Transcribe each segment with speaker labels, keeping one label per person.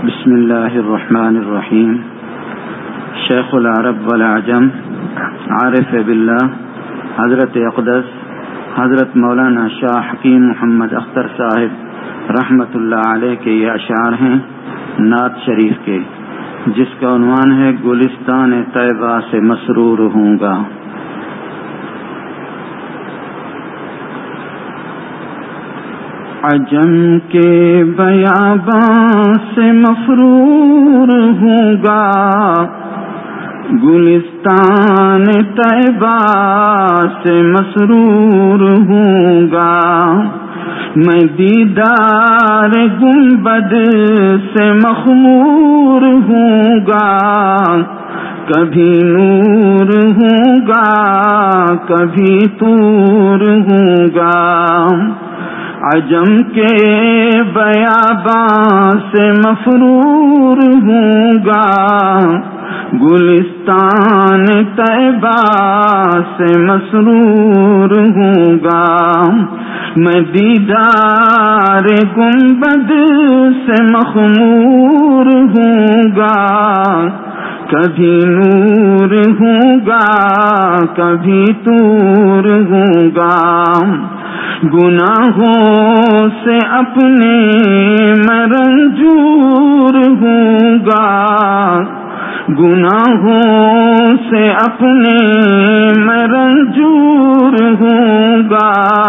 Speaker 1: بسم اللہ الرحمن الرحیم. شیخ العرب والعجم عارف باللہ حضرت اقدس حضرت مولانا شاہ حکیم محمد اختر صاحب رحمۃ اللہ علیہ کے یہ اشعار ہیں نعت شریف کے، جس کا عنوان ہے گلستان طیبہ سے مسرور ہوں گا. عجم کے بیاباں سے مفرور ہوں گا، گلستان طیبہ سے مسرور ہوں گا. میں دیدار گنبد سے مخمور ہوں گا، کبھی نور ہوں گا کبھی طور ہوں گا. عجم کے بیاباں سے مفرور ہوں گا، گلستان طیبہ سے مسرور ہوں گا. میں دیدار گنبد سے مخمور ہوں گا، کبھی نور ہوں گا کبھی طور ہوں گا. گناہوں سے اپنے میں رنجور ہوں گا، گناہوں سے اپنے میں رنجور ہوں گا.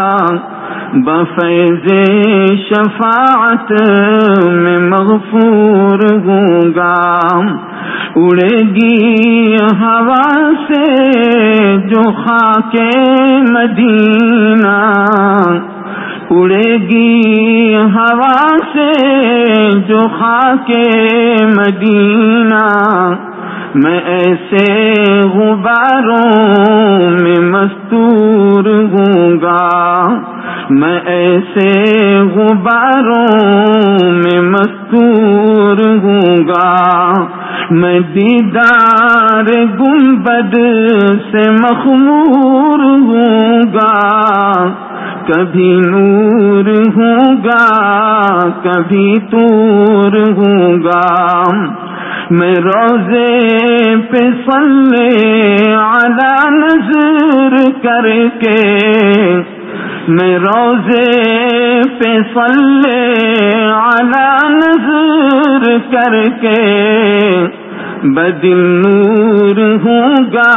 Speaker 1: بفیض شفاعت میں مغفور ہوں گا. اڑے گی ہوا سے جو خاک مدینہ، اڑے گی ہوا سے جو خاک مدینہ. میں ایسے غباروں میں مستور ہوں گا، میں ایسے غباروں میں مستور ہوں گا. میں دیدار گنبد سے مخمور ہوں گا، کبھی نور ہوں گا کبھی طور ہوں گا. میں روضے پہ صلی علی نظر کر کے، میں روضے پہ صلی علی نظر کر کے بدل نور ہوں گا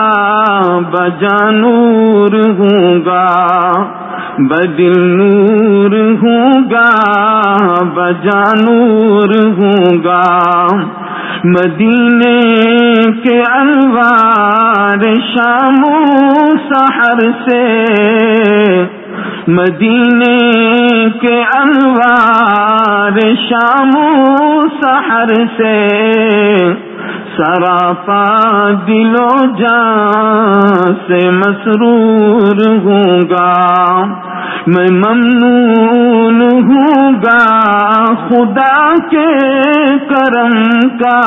Speaker 1: بجانور ہوں گا. بدل نور ہوں گا بجانور ہوں گا. مدینے کے انوار شام و سحر سے، مدینے کے انوار شام و سحر سے سراپا دل و جان سے مسرور ہوں گا. میں ممنون ہوں گا خدا کے کرم کا،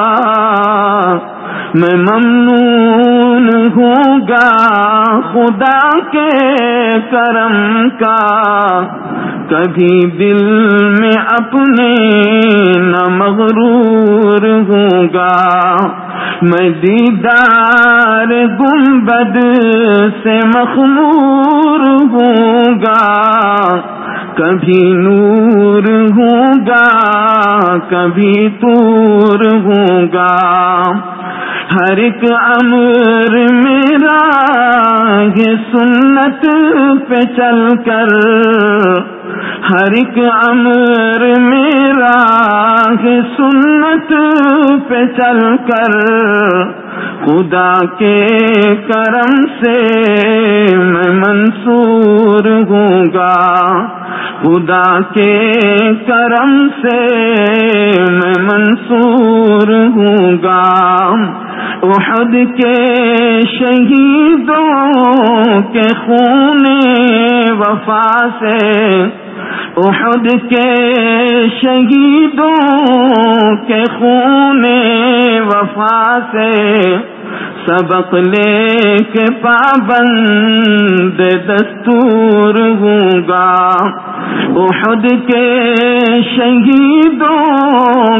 Speaker 1: میں ممنون ہوں گا خدا کے کرم کا. کبھی دل میں اپنے نہ مغرور ہوں گا. میں دیدار گنبد سے مخمور ہوں گا، کبھی نور ہوں گا کبھی طور ہوں گا. ہر ایک امر میرا یہ سنت پہ چل کر، ہر ایک امر میرا یہ سنت پہ چل کر خدا کے کرم سے میں منصور ہوں گا. خدا کے کرم سے میں منصور ہوں گا. احد کے شہیدوں کے خون وفا سے، احد کے شہیدوں کے خون وفا سے سبق لے کے پابند دستور ہوں گا. احد کے شہیدوں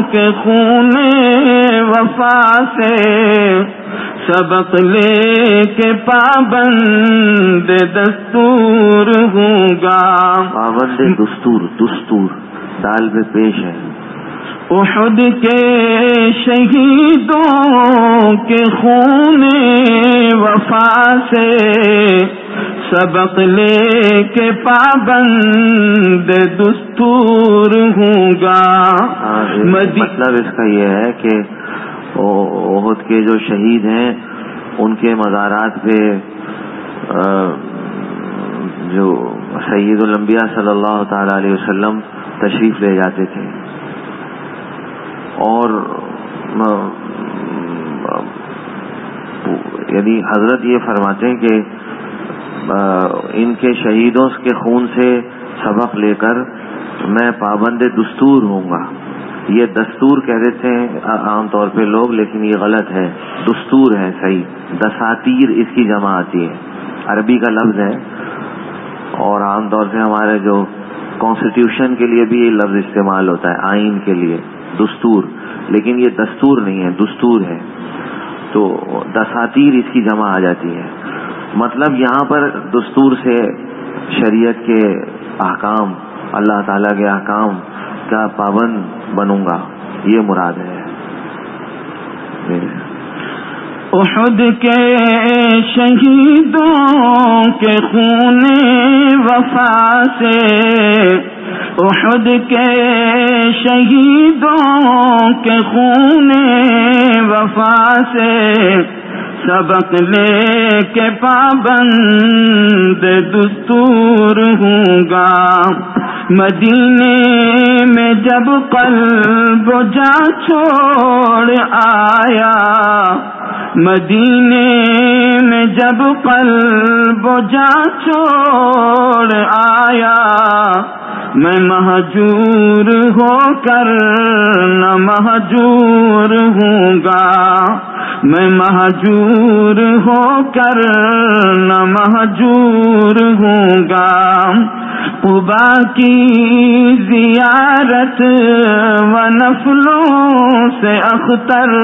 Speaker 1: کے خون وفا سے سبق لے کے پابند دستور ہوں گا.
Speaker 2: پابند دستور، دستور دال میں پیش ہے.
Speaker 1: احد کے شہیدوں کے خون وفا سے سبق لے کے پابند دستور ہوں گا.
Speaker 2: مطلب اس کا یہ ہے کہ احد کے جو شہید ہیں ان کے مزارات پہ جو سید الانبیاء صلی اللہ تعالی علیہ وسلم تشریف لے جاتے تھے، اور یعنی حضرت یہ فرماتے ہیں کہ ان کے شہیدوں کے خون سے سبق لے کر میں پابند دستور ہوں گا. یہ دستور کہہ دیتے ہیں عام طور پہ لوگ، لیکن یہ غلط ہے، دستور ہے صحیح. دساتیر اس کی جمع آتی ہے، عربی کا لفظ ہے، اور عام طور سے ہمارے جو کانسٹیٹیوشن کے لیے بھی یہ لفظ استعمال ہوتا ہے، آئین کے لیے دستور، لیکن یہ دستور نہیں ہے، دستور ہے. تو دساتیر اس کی جمع آ جاتی ہے. مطلب یہاں پر دستور سے شریعت کے احکام، اللہ تعالیٰ کے احکام کا پابند بنوں گا، یہ مراد ہے.
Speaker 1: احد کے شہیدوں کے خون وفا سے احد کے شہیدوں کے خون وفا سے سبق لے کے پابند دستور ہوں گا. مدینے میں جب قلب جا چھوڑ آیا، مدینے میں جب قلب جا چھوڑ آیا، میں مہجور ہو کر نہ مہجور ہوں گا. میں مہجور ہو کر نہ مہجور ہوں گا. قبا کی زیارت و نفلوں سے اختر،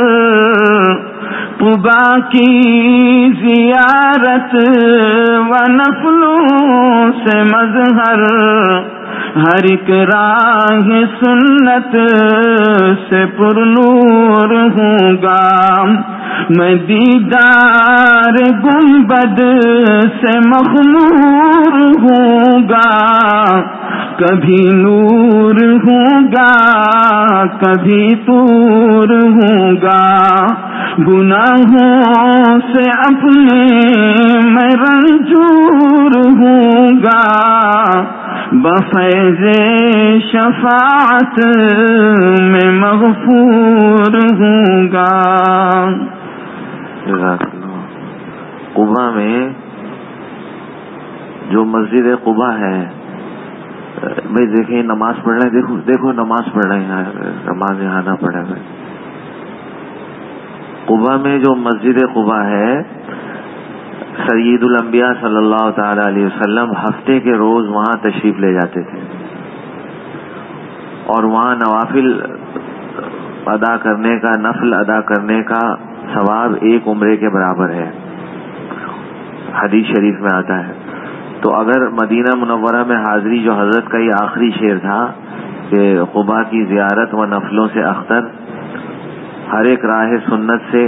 Speaker 1: قبا کی زیارت و نفلوں سے مظہر، ہر ایک راہ سنت سے پرنور ہوں گا. میں دیدار گنبد سے مخمور ہوں گا، کبھی نور ہوں گا کبھی طور ہوں گا. گناہوں سے اپنے میں رنجور ہوں گا، بفیض شفاعت میں مغفور ہوں گا.
Speaker 2: قبا میں جو مسجد قبا ہے، بھائی دیکھیں نماز پڑھ رہے ہیں، دیکھو نماز پڑھ رہے ہیں، نماز یہاں نہ پڑھے ہوئے. قبا میں جو مسجد قبا ہے، سید الانبیاء صلی اللہ تعالی علیہ وسلم ہفتے کے روز وہاں تشریف لے جاتے تھے، اور وہاں نوافل ادا کرنے کا، نفل ادا کرنے کا ثواب ایک عمرے کے برابر ہے، حدیث شریف میں آتا ہے. تو اگر مدینہ منورہ میں حاضری، جو حضرت کا یہ آخری شعر تھا کہ قبا کی زیارت و نفلوں سے اختر، ہر ایک راہ سنت سے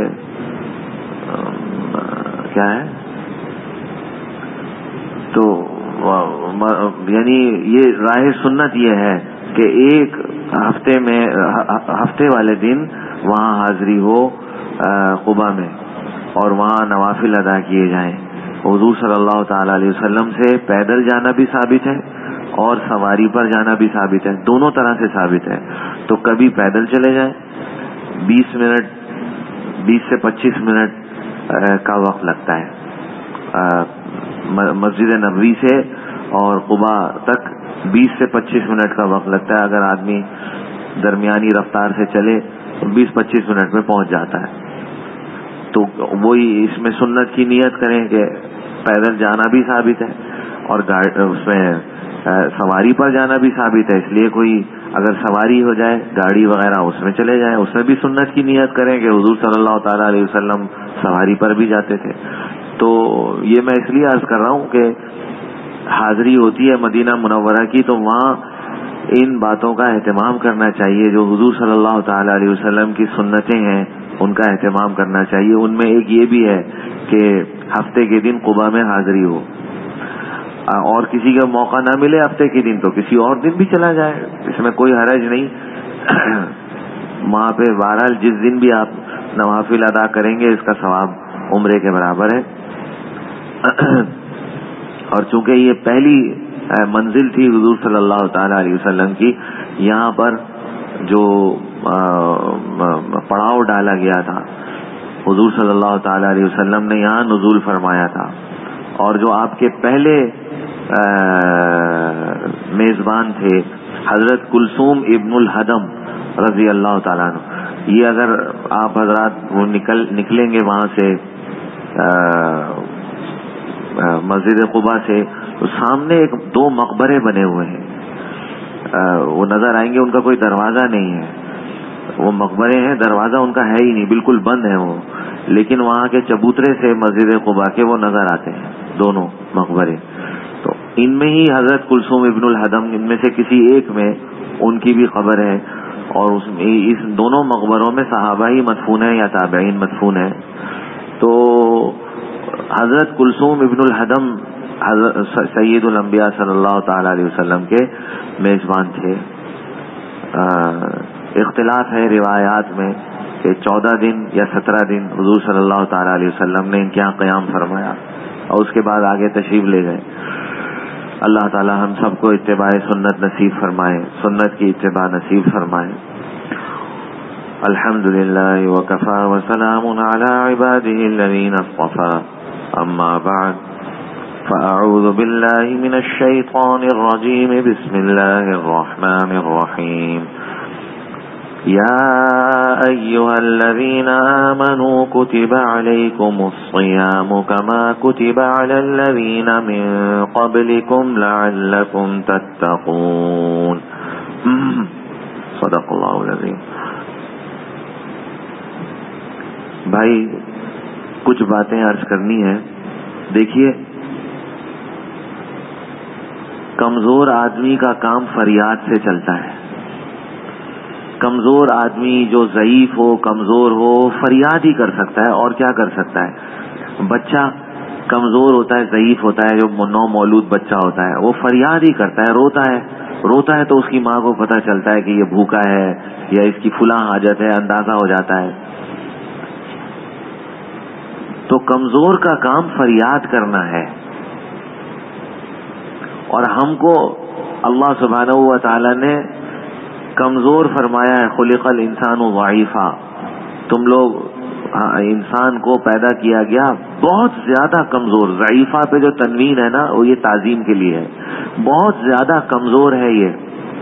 Speaker 2: کیا ہے، تو یعنی یہ راہ سنت یہ ہے کہ ایک ہفتے میں، ہفتے والے دن وہاں حاضری ہو قبا میں، اور وہاں نوافل ادا کیے جائیں. حضور صلی اللہ تعالی علیہ وسلم سے پیدل جانا بھی ثابت ہے اور سواری پر جانا بھی ثابت ہے، دونوں طرح سے ثابت ہے. تو کبھی پیدل چلے جائیں، 20 سے 25 منٹ کا وقت لگتا ہے مسجد نبوی سے اور قبا تک، 20 سے 25 منٹ کا وقت لگتا ہے. اگر آدمی درمیانی رفتار سے چلے تو 20-25 منٹ میں پہنچ جاتا ہے. تو وہی اس میں سنت کی نیت کریں کہ پیدل جانا بھی ثابت ہے اور اس میں سواری پر جانا بھی ثابت ہے، اس لیے کوئی اگر سواری ہو جائے گاڑی وغیرہ اس میں چلے جائیں، اس میں بھی سنت کی نیت کریں کہ حضور صلی اللہ تعالی علیہ وسلم سواری پر بھی جاتے تھے. تو یہ میں اس لیے عرض کر رہا ہوں کہ حاضری ہوتی ہے مدینہ منورہ کی تو وہاں ان باتوں کا اہتمام کرنا چاہیے. جو حضور صلی اللہ تعالی علیہ وسلم کی سنتیں ہیں ان کا اہتمام کرنا چاہیے. ان میں ایک یہ بھی ہے کہ ہفتے کے دن قباء میں حاضری ہو، اور کسی کا موقع نہ ملے ہفتے کے دن تو کسی اور دن بھی چلا جائے، اس میں کوئی حرج نہیں. وہاں پہ بہرحال جس دن بھی آپ نوافل ادا کریں گے اس کا ثواب عمرے کے برابر ہے. اور چونکہ یہ پہلی منزل تھی حضور صلی اللہ تعالی علیہ وسلم کی، یہاں پر جو پڑاؤ ڈالا گیا تھا حضور صلی اللہ تعالی علیہ وسلم نے یہاں نزول فرمایا تھا. اور جو آپ کے پہلے میزبان تھے حضرت کلثوم ابن الحدم رضی اللہ تعالیٰ عنہ، یہ اگر آپ حضرات وہ نکلیں گے وہاں سے مسجد قباء سے تو سامنے ایک 2 مقبرے بنے ہوئے ہیں، وہ نظر آئیں گے. ان کا کوئی دروازہ نہیں ہے، وہ مقبرے ہیں، دروازہ ان کا ہے ہی نہیں، بالکل بند ہے وہ. لیکن وہاں کے چبوترے سے مسجد قباء کے وہ نظر آتے ہیں دونوں مقبرے. تو ان میں ہی حضرت کلثوم ابن الحدم، ان میں سے کسی ایک میں ان کی بھی قبر ہے، اور اس دونوں مقبروں میں صحابہ ہی مدفون ہیں یا تابعین مدفون ہیں. تو حضرت کلثوم ابن الحدم سید الانبیاء صلی اللہ تعالی علیہ وسلم کے میزبان تھے. اختلاف ہے روایات میں کہ 14 دن یا 17 دن حضور صلی اللہ تعالی علیہ وسلم نے ان کے یہاں قیام فرمایا اور اس کے بعد آگے تشریف لے گئے. اللہ تعالی ہم سب کو اتباع سنت نصیب فرمائے، سنت کی اتباع نصیب فرمائے. الحمدللہ وکفی وسلام علی عباده الذین اصطفی. اما بعد فاعوذ باللہ من الشیطان الرجیم. بسم اللہ الرحمن الرحیم. يا أيها الذين آمنوا كتب عليكم الصيام كما كتب على الذين من قبلكم لعلكم تتقون. صدق اللہ العظیم. بھائی کچھ باتیں عرض کرنی ہے. دیکھیے کمزور آدمی کا کام فریاد سے چلتا ہے. کمزور آدمی جو ضعیف ہو کمزور ہو فریاد ہی کر سکتا ہے، اور کیا کر سکتا ہے. بچہ کمزور ہوتا ہے، ضعیف ہوتا ہے، جو نو مولود بچہ ہوتا ہے وہ فریاد ہی کرتا ہے، روتا ہے تو اس کی ماں کو پتہ چلتا ہے کہ یہ بھوکا ہے یا اس کی فلاں حاجت ہے، اندازہ ہو جاتا ہے. تو کمزور کا کام فریاد کرنا ہے. اور ہم کو اللہ سبحانہ و تعالی نے کمزور فرمایا ہے. خلق الانسان ضعیفا. تم لوگ انسان کو پیدا کیا گیا بہت زیادہ کمزور. ضعیفہ پہ جو تنوین ہے نا وہ یہ تعظیم کے لیے ہے. بہت زیادہ کمزور ہے یہ.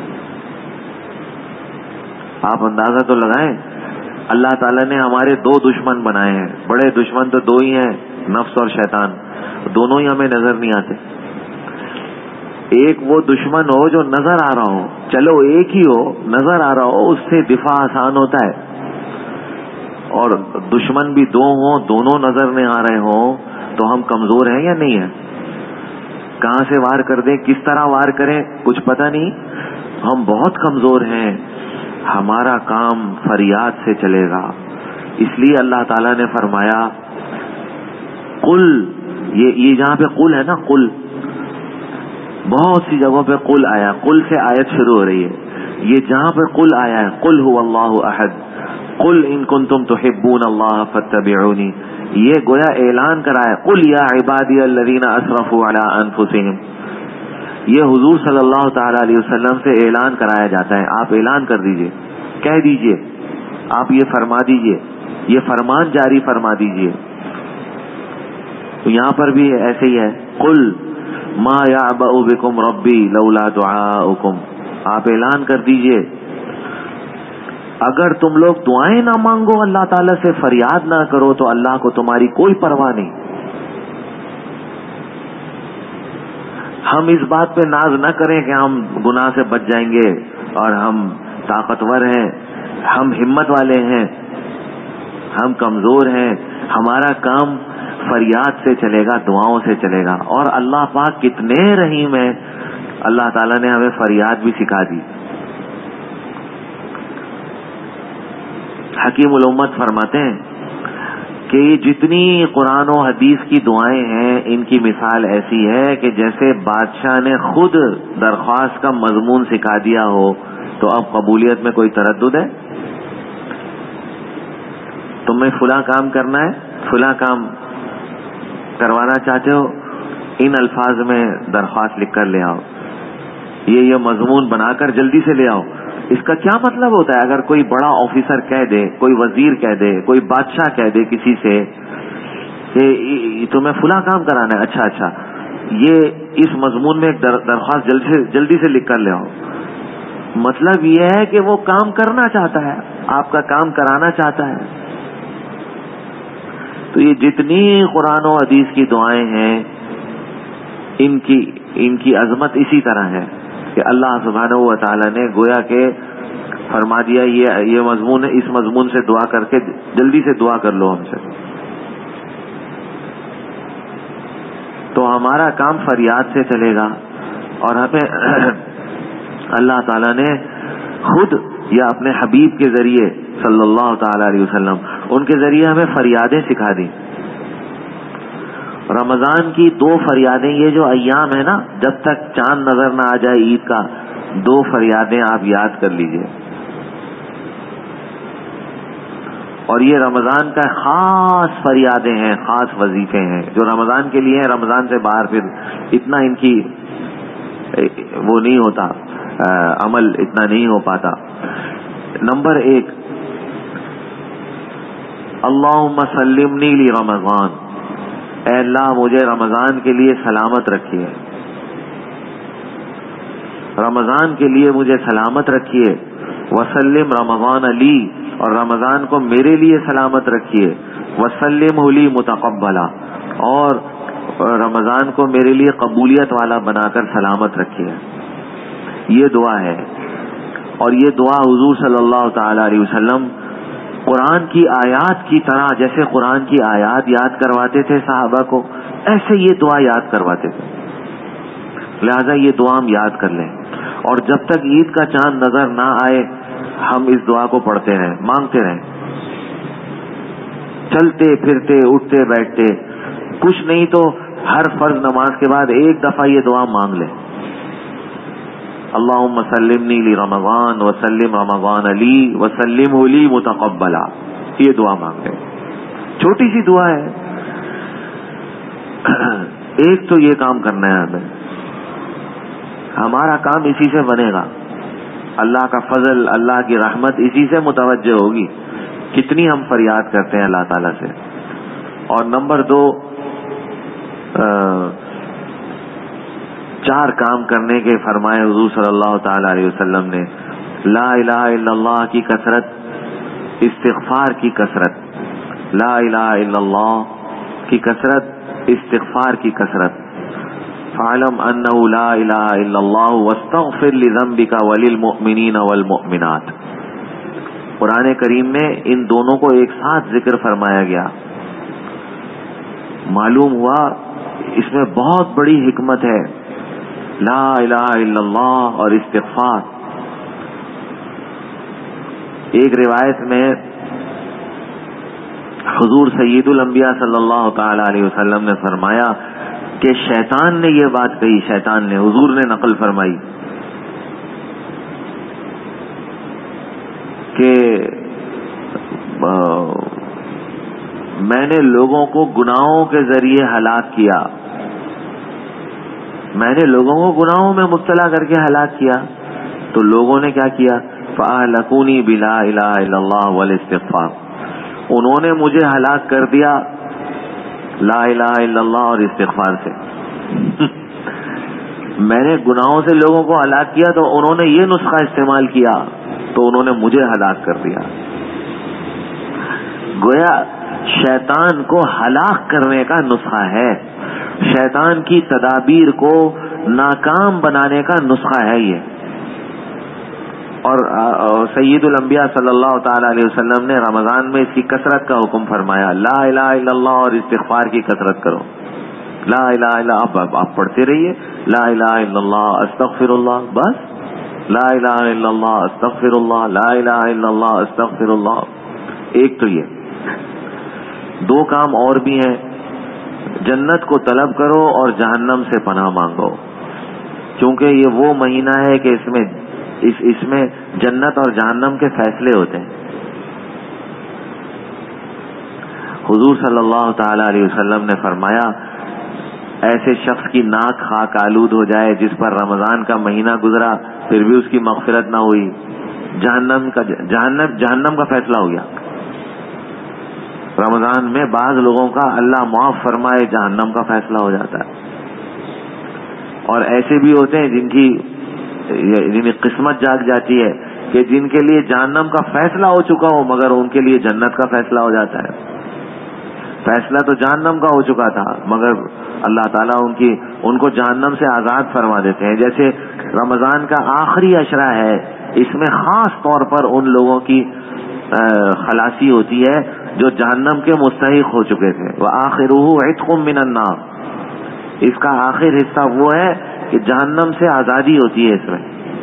Speaker 2: آپ اندازہ تو لگائیں اللہ تعالیٰ نے ہمارے 2 دشمن بنائے ہیں. بڑے دشمن تو 2 ہی ہیں، نفس اور شیطان. دونوں ہی ہمیں نظر نہیں آتے. ایک وہ دشمن ہو جو نظر آ رہا ہو، چلو ایک ہی ہو نظر آ رہا ہو، اس سے دفاع آسان ہوتا ہے. اور دشمن بھی 2 ہوں، دونوں نظر نہیں آ رہے ہوں تو ہم کمزور ہیں یا نہیں ہیں؟ کہاں سے وار کر دیں، کس طرح وار کریں کچھ پتہ نہیں. ہم بہت کمزور ہیں. ہمارا کام فریاد سے چلے گا. اس لیے اللہ تعالیٰ نے فرمایا قل. یہ جہاں پہ قل ہے نا، قل بہت سی جگہوں پہ قل آیا، قل سے آیت شروع ہو رہی ہے. یہ جہاں پہ قل آیا ہے قل هو اللہ احد قل ان کنتم تحبون اللہ فاتبعونی، یہ گویا اعلان کرایا قل یا عبادی الذین اسرفوا علی انفسہم. یہ حضور صلی اللہ تعالی علیہ وسلم سے اعلان کرایا جاتا ہے. آپ اعلان کر دیجئے، کہہ دیجئے، آپ یہ فرما دیجئے، یہ فرمان جاری فرما دیجئے. تو یہاں پر بھی ایسے ہی ہے قل ما یعبأ بکم ربی لولا دعاؤکم. آپ اعلان کر دیجئے اگر تم لوگ دعائیں نہ مانگو، اللہ تعالیٰ سے فریاد نہ کرو تو اللہ کو تمہاری کوئی پرواہ نہیں. ہم اس بات پہ ناز نہ کریں کہ ہم گناہ سے بچ جائیں گے، اور ہم طاقتور ہیں، ہم ہمت والے ہیں، ہم کمزور ہیں، ہمارا کام فریاد سے چلے گا، دعاؤں سے چلے گا. اور اللہ پاک کتنے رحیم ہیں، اللہ تعالیٰ نے ہمیں فریاد بھی سکھا دی. حکیم الامت فرماتے ہیں کہ یہ جتنی قرآن و حدیث کی دعائیں ہیں ان کی مثال ایسی ہے کہ جیسے بادشاہ نے خود درخواست کا مضمون سکھا دیا ہو. تو اب قبولیت میں کوئی تردد ہے؟ تمہیں فلاں کام کرنا ہے، فلاں کام کروانا چاہتے ہو، ان الفاظ میں درخواست لکھ کر لے آؤ، یہ مضمون بنا کر جلدی سے لے آؤ. اس کا کیا مطلب ہوتا ہے؟ اگر کوئی بڑا آفیسر کہہ دے، کوئی وزیر کہہ دے، کوئی بادشاہ کہہ دے کسی سے کہ تمہیں فلاں کام کرانا ہے، اچھا یہ اس مضمون میں ایک درخواست جلدی سے لکھ کر لے آؤ. مطلب یہ ہے کہ وہ کام کرنا چاہتا ہے، آپ کا کام کرانا چاہتا ہے. تو یہ جتنی قرآن و حدیث کی دعائیں ہیں ان کی عظمت اسی طرح ہے کہ اللہ سبحانہ و تعالی نے گویا کہ فرما دیا یہ مضمون ہے، اس مضمون سے دعا کر کے جلدی سے دعا کر لو ہم سے. تو ہمارا کام فریاد سے چلے گا. اور ہمیں اللہ تعالیٰ نے خود یا اپنے حبیب کے ذریعے صلی اللہ تعالی علیہ وسلم ان کے ذریعے ہمیں فریادیں سکھا دی. رمضان کی 2 فریادیں، یہ جو ایام ہے نا، جب تک چاند نظر نہ آ جائے عید کا، 2 فریادیں آپ یاد کر لیجئے. اور یہ رمضان کا خاص فریادیں ہیں، خاص وظیفے ہیں جو رمضان کے لیے ہیں. رمضان سے باہر پھر اتنا ان کی وہ نہیں ہوتا، عمل اتنا نہیں ہو پاتا. نمبر 1، اللہم سلمنی لی رمضان، اے اللہ مجھے رمضان کے لیے سلامت رکھیے، رمضان کے لیے مجھے سلامت رکھیے. وسلم رمضان علی، اور رمضان کو میرے لیے سلامت رکھیے. وسلم لی متقبلا، اور رمضان کو میرے لیے قبولیت والا بنا کر سلامت رکھیے. یہ دعا ہے. اور یہ دعا حضور صلی اللہ تعالی علیہ وسلم قرآن کی آیات کی طرح، جیسے قرآن کی آیات یاد کرواتے تھے صحابہ کو، ایسے یہ دعا یاد کرواتے تھے. لہذا یہ دعا ہم یاد کر لیں، اور جب تک عید کا چاند نظر نہ آئے ہم اس دعا کو پڑھتے رہیں، مانگتے رہیں، چلتے پھرتے اٹھتے بیٹھتے. کچھ نہیں تو ہر فرض نماز کے بعد ایک دفعہ یہ دعا مانگ لیں، اللہم سلمنی لی رمضان وسلم رمضان علی وسلم لی متقبلا. یہ دعا مانگ لیں، چھوٹی سی دعا ہے. ایک تو یہ کام کرنا ہے ہمیں، ہمارا کام اسی سے بنے گا. اللہ کا فضل، اللہ کی رحمت اسی سے متوجہ ہوگی کتنی ہم فریاد کرتے ہیں اللہ تعالیٰ سے. اور نمبر 2، 4 کام کرنے کے فرمائے حضور صلی اللہ تعالی علیہ وسلم نے. لا الہ الا اللہ کی کثرت، استغفار کی کثرت، لا الہ الا اللہ کی کثرت، استغفار کی کثرت. فاعلم انہ لا الہ الا اللہ واستغفر لذنبک وللمؤمنین والمؤمنات. قرآن کریم میں ان دونوں کو ایک ساتھ ذکر فرمایا گیا. معلوم ہوا اس میں بہت بڑی حکمت ہے، لا الہ الا اللہ اور استغفار. ایک روایت میں حضور سید الانبیاء صلی اللہ تعالی علیہ وسلم نے فرمایا کہ شیطان نے یہ بات کہی، شیطان نے، حضور نے نقل فرمائی کہ میں نے لوگوں کو گناہوں کے ذریعے ہلاک کیا، میں نے لوگوں کو گناہوں میں مبتلا کر کے ہلاک کیا. تو لوگوں نے کیا کیا؟ فَأَهْلَكُونِي بِلَا إِلَهَ إِلَّا اللَّهُ وَالْإِسْتِغْفَارِ. انہوں نے مجھے ہلاک کر دیا لا الہ الا اللہ اور استغفار سے. میں نے گناہوں سے لوگوں کو ہلاک کیا تو انہوں نے یہ نسخہ استعمال کیا تو انہوں نے مجھے ہلاک کر دیا. گویا شیطان کو ہلاک کرنے کا نسخہ ہے، شیطان کی تدابیر کو ناکام بنانے کا نسخہ ہے یہ. اور سید الانبیاء صلی اللہ تعالی علیہ وسلم نے رمضان میں اس کی کثرت کا حکم فرمایا. لا الہ الا اللہ اور استغفار کی کثرت کرو. لا الہ الا آپ پڑھتے رہیے, لا الہ الا اللہ استغفر اللہ, بس لا الہ الا اللہ استغفر اللہ, لا الہ الا اللہ استغفر اللہ. ایک تو یہ دو کام اور بھی ہیں, جنت کو طلب کرو اور جہنم سے پناہ مانگو, کیونکہ یہ وہ مہینہ ہے کہ اس میں جنت اور جہنم کے فیصلے ہوتے ہیں. حضور صلی اللہ تعالی علیہ وسلم نے فرمایا, ایسے شخص کی ناک خاک آلود ہو جائے جس پر رمضان کا مہینہ گزرا پھر بھی اس کی مغفرت نہ ہوئی, جہنم کا فیصلہ ہو گیا. رمضان میں بعض لوگوں کا اللہ معاف فرمائے جہنم کا فیصلہ ہو جاتا ہے, اور ایسے بھی ہوتے ہیں جن کی قسمت جاگ جاتی ہے کہ جن کے لیے جہنم کا فیصلہ ہو چکا ہو مگر ان کے لیے جنت کا فیصلہ ہو جاتا ہے. فیصلہ تو جہنم کا ہو چکا تھا مگر اللہ تعالیٰ ان کو جہنم سے آزاد فرما دیتے ہیں. جیسے رمضان کا آخری عشرہ ہے, اس میں خاص طور پر ان لوگوں کی خلاصی ہوتی ہے جو جہنم کے مستحق ہو چکے تھے. وآخرہ عتق من النار, اس کا آخر حصہ وہ ہے کہ جہنم سے آزادی ہوتی ہے. اس میں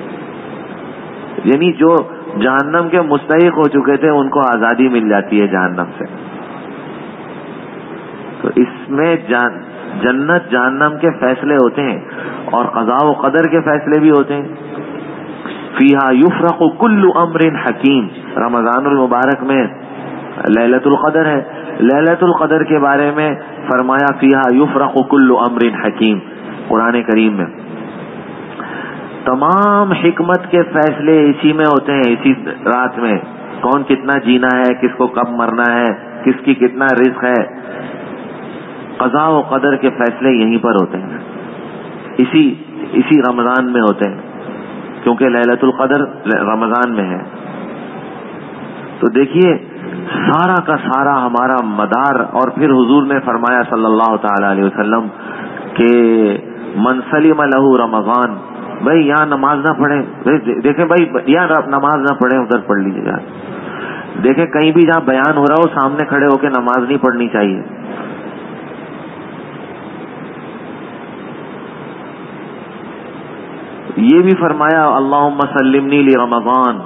Speaker 2: یعنی جو جہنم کے مستحق ہو چکے تھے ان کو آزادی مل جاتی ہے جہنم سے. تو اس میں جنت جہنم کے فیصلے ہوتے ہیں اور قضاء و قدر کے فیصلے بھی ہوتے ہیں. فیہا یفرق کل امر حکیم, رمضان المبارک میں لیلۃ القدر ہے. لیلۃ القدر کے بارے میں فرمایا فیہا یفرق کل امر حکیم. قرآن کریم میں تمام حکمت کے فیصلے اسی میں ہوتے ہیں, اسی رات میں. کون کتنا جینا ہے, کس کو کب مرنا ہے, کس کی کتنا رزق ہے, قضاء و قدر کے فیصلے یہیں پر ہوتے ہیں, اسی رمضان میں ہوتے ہیں, کیونکہ لیلۃ القدر رمضان میں ہے. تو دیکھیے سارا کا سارا ہمارا مدار. اور پھر حضور نے فرمایا صلی اللہ تعالی علیہ وسلم کہ من سلم لہ رمضان, بھائی یہاں نماز نہ پڑھیں, دیکھیں بھائی یہاں نماز نہ پڑھیں ادھر پڑھ لیجیے گا. دیکھیں کہیں بھی جہاں بیان ہو رہا ہو سامنے کھڑے ہو کے نماز نہیں پڑھنی چاہیے. یہ بھی فرمایا اللہم سلمنی لرمضان,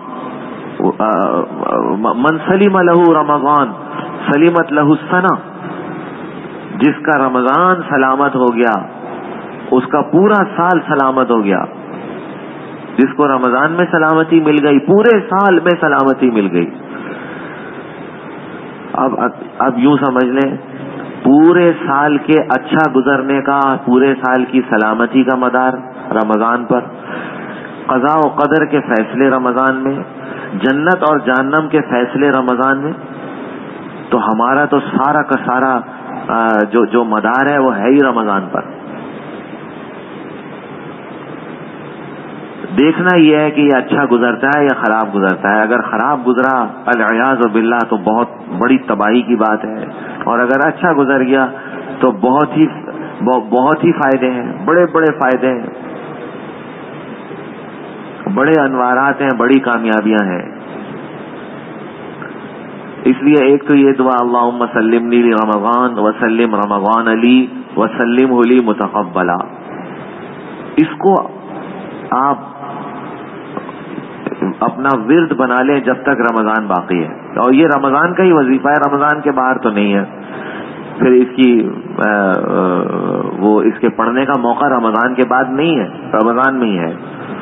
Speaker 2: من سلم لہ رمضان سلمت لہ السنہ, جس کا رمضان سلامت ہو گیا اس کا پورا سال سلامت ہو گیا. جس کو رمضان میں سلامتی مل گئی پورے سال میں سلامتی مل گئی. اب یوں سمجھ لیں پورے سال کے اچھا گزرنے کا, پورے سال کی سلامتی کا مدار رمضان پر, قضاء و قدر کے فیصلے رمضان میں, جنت اور جہنم کے فیصلے رمضان میں. تو ہمارا تو سارا کا سارا جو مدار ہے وہ ہے ہی رمضان پر. دیکھنا یہ ہے کہ یہ اچھا گزرتا ہے یا خراب گزرتا ہے. اگر خراب گزرا العیاذ باللہ تو بہت بڑی تباہی کی بات ہے, اور اگر اچھا گزر گیا تو بہت ہی فائدے ہیں, بڑے بڑے فائدے ہیں, بڑے انوارات ہیں, بڑی کامیابیاں ہیں. اس لیے ایک تو یہ دعا اللہم سلمنی لرمضان وسلم رمضان لی وسلمہ لی متقبلا, اس کو آپ اپنا ورد بنا لیں جب تک رمضان باقی ہے. اور یہ رمضان کا ہی وظیفہ ہے, رمضان کے باہر تو نہیں ہے. پھر اس کے پڑھنے کا موقع رمضان کے بعد نہیں ہے, رمضان میں ہی ہے.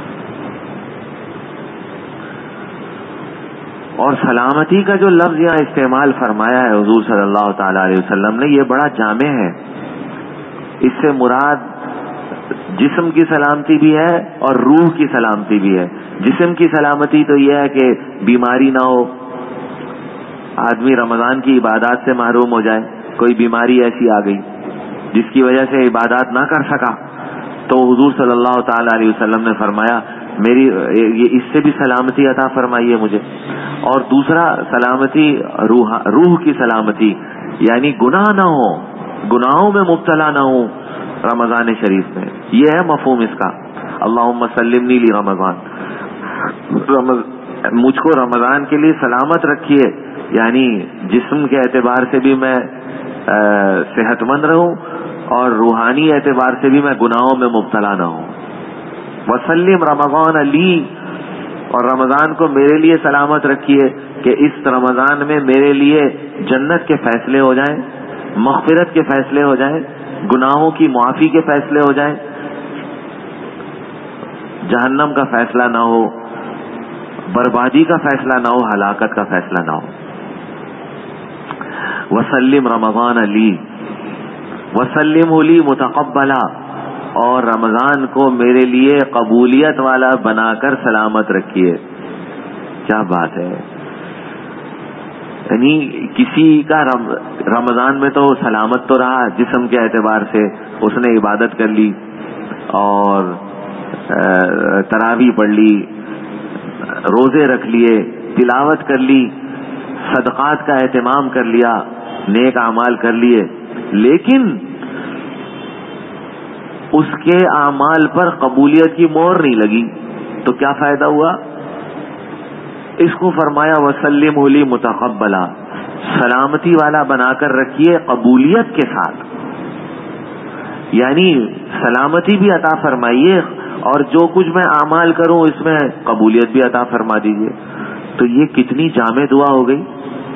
Speaker 2: اور سلامتی کا جو لفظ یہاں استعمال فرمایا ہے حضور صلی اللہ تعالی علیہ وسلم نے, یہ بڑا جامع ہے. اس سے مراد جسم کی سلامتی بھی ہے اور روح کی سلامتی بھی ہے. جسم کی سلامتی تو یہ ہے کہ بیماری نہ ہو, آدمی رمضان کی عبادات سے محروم ہو جائے, کوئی بیماری ایسی آ گئی جس کی وجہ سے عبادات نہ کر سکا, تو حضور صلی اللہ تعالی علیہ وسلم نے فرمایا اس سے بھی سلامتی عطا فرمائیے مجھے. اور دوسرا سلامتی روح کی سلامتی, یعنی گناہ نہ ہو, گناہوں میں مبتلا نہ ہوں رمضان شریف میں. یہ ہے مفہوم اس کا, اللہم سلمنی لرمضان. مجھ کو رمضان کے لیے سلامت رکھیے، یعنی جسم کے اعتبار سے بھی میں صحت مند رہوں اور روحانی اعتبار سے بھی میں گناہوں میں مبتلا نہ ہوں. وسلم رمضان علی، اور رمضان کو میرے لیے سلامت رکھیے کہ اس رمضان میں میرے لیے جنت کے فیصلے ہو جائیں، مغفرت کے فیصلے ہو جائیں، گناہوں کی معافی کے فیصلے ہو جائیں، جہنم کا فیصلہ نہ ہو، بربادی کا فیصلہ نہ ہو، ہلاکت کا فیصلہ نہ ہو. وسلم رمضان علی وسلم علی متقبلا، اور رمضان کو میرے لیے قبولیت والا بنا کر سلامت رکھیے. کیا بات ہے، یعنی کسی کا رمضان میں تو سلامت تو رہا جسم کے اعتبار سے، اس نے عبادت کر لی اور تراویح پڑھ لی، روزے رکھ لیے، تلاوت کر لی، صدقات کا اہتمام کر لیا، نیک اعمال کر لیے، لیکن اس کے اعمال پر قبولیت کی مہر نہیں لگی، تو کیا فائدہ ہوا؟ اس کو فرمایا وسلم علی متقبلا، سلامتی والا بنا کر رکھیے قبولیت کے ساتھ، یعنی سلامتی بھی عطا فرمائیے اور جو کچھ میں اعمال کروں اس میں قبولیت بھی عطا فرما دیجیے. تو یہ کتنی جامع دعا ہو گئی.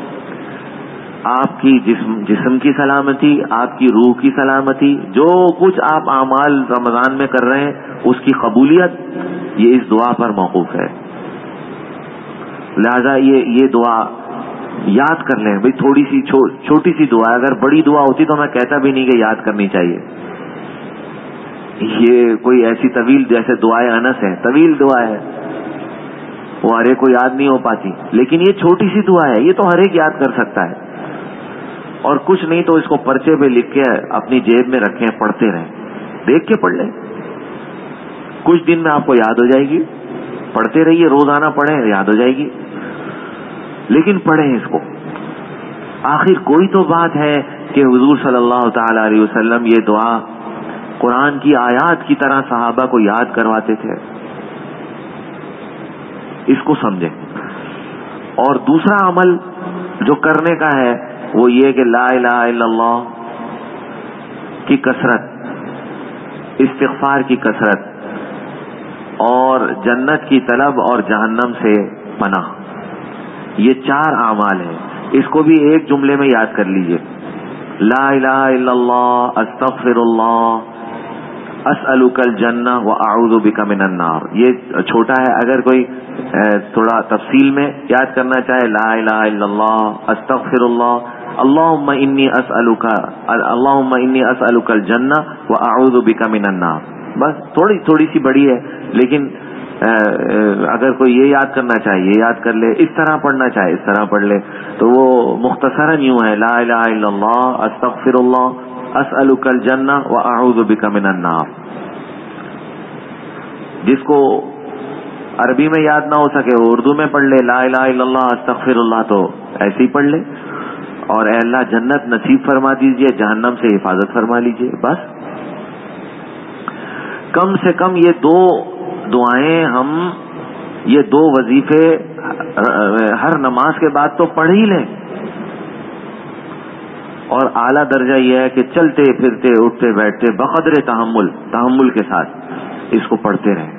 Speaker 2: آپ کی جسم کی سلامتی، آپ کی روح کی سلامتی، جو کچھ آپ اعمال رمضان میں کر رہے ہیں اس کی قبولیت یہ اس دعا پر موقوف ہے. لہذا یہ دعا یاد کر لیں بھئی، تھوڑی سی چھوٹی سی دعا ہے. اگر بڑی دعا ہوتی تو میں کہتا بھی نہیں کہ یاد کرنی چاہیے. یہ کوئی ایسی طویل، جیسے دعائے انس ہے، طویل دعا ہے، وہ ہر ایک کو یاد نہیں ہو پاتی، لیکن یہ چھوٹی سی دعا ہے، یہ تو ہر ایک یاد کر سکتا ہے. اور کچھ نہیں تو اس کو پرچے پہ لکھ کے اپنی جیب میں رکھیں، پڑھتے رہیں، دیکھ کے پڑھ لیں، کچھ دن میں آپ کو یاد ہو جائے گی. پڑھتے رہیے، روزانہ پڑھیں، یاد ہو جائے گی، لیکن پڑھیں اس کو. آخر کوئی تو بات ہے کہ حضور صلی اللہ تعالی علیہ وسلم یہ دعا قرآن کی آیات کی طرح صحابہ کو یاد کرواتے تھے. اس کو سمجھیں. اور دوسرا عمل جو کرنے کا ہے وہ یہ کہ لا الہ الا اللہ کی کثرت، استغفار کی کثرت، اور جنت کی طلب اور جہنم سے پناہ، یہ 4 اعمال ہیں. اس کو بھی ایک جملے میں یاد کر لیجئے. لا الہ الا اللہ، استغفر اللہ، اسألک الجنہ واعوذ بک من النار. یہ چھوٹا ہے، اگر کوئی تھوڑا تفصیل میں یاد کرنا چاہے، لا الہ الا اللہ، استغفر اللہ، اللہم انی اسألک الجنہ واعوذ بک من النار. بس تھوڑی سی بڑی ہے، لیکن اگر کوئی یہ یاد کرنا چاہے یہ یاد کر لے، اس طرح پڑھنا چاہے اس طرح پڑھ لے. تو وہ مختصراً یوں ہے، لا الہ الا اللہ، استغفر اللہ، اسألک الجنہ واعوذ بک من النار. جس کو عربی میں یاد نہ ہو سکے وہ اردو میں پڑھ لے، لا الہ الا اللہ استغفر اللہ تو ایسے ہی پڑھ لے. اور اے اللہ جنت نصیب فرما دیجئے، جہنم سے حفاظت فرما لیجئے. بس کم سے کم یہ 2 دعائیں، ہم یہ 2 وظیفے ہر نماز کے بعد تو پڑھ ہی لیں. اور اعلیٰ درجہ یہ ہے کہ چلتے پھرتے اٹھتے بیٹھتے بقدر تحمل کے ساتھ اس کو پڑھتے رہیں.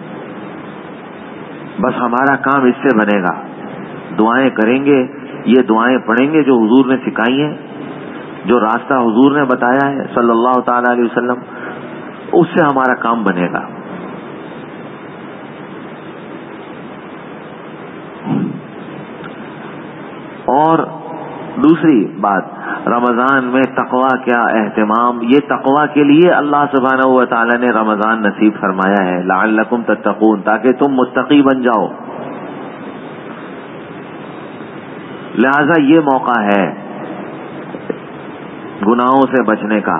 Speaker 2: بس ہمارا کام اس سے بنے گا. دعائیں کریں گے، یہ دعائیں پڑھیں گے جو حضور نے سکھائی ہیں، جو راستہ حضور نے بتایا ہے صلی اللہ تعالی علیہ وسلم، اس سے ہمارا کام بنے گا. اور دوسری بات، رمضان میں تقوی کیا اہتمام. یہ تقوی کے لیے اللہ سبحانہ و تعالی نے رمضان نصیب فرمایا ہے، لعلکم تتقون، تاکہ تم متقی بن جاؤ. لہذا یہ موقع ہے گناہوں سے بچنے کا.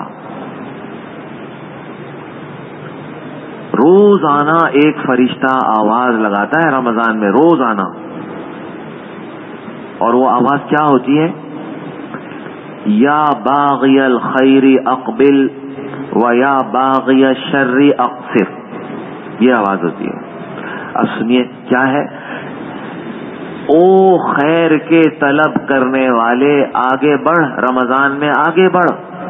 Speaker 2: روزانہ ایک فرشتہ آواز لگاتا ہے رمضان میں، روزانہ. اور وہ آواز کیا ہوتی ہے؟ یا باغی الخیر اقبل و یا باغی الشر اقصر. یہ آواز ہوتی ہے. اب سنیے کیا ہے. او خیر کے طلب کرنے والے آگے بڑھ، رمضان میں آگے بڑھ،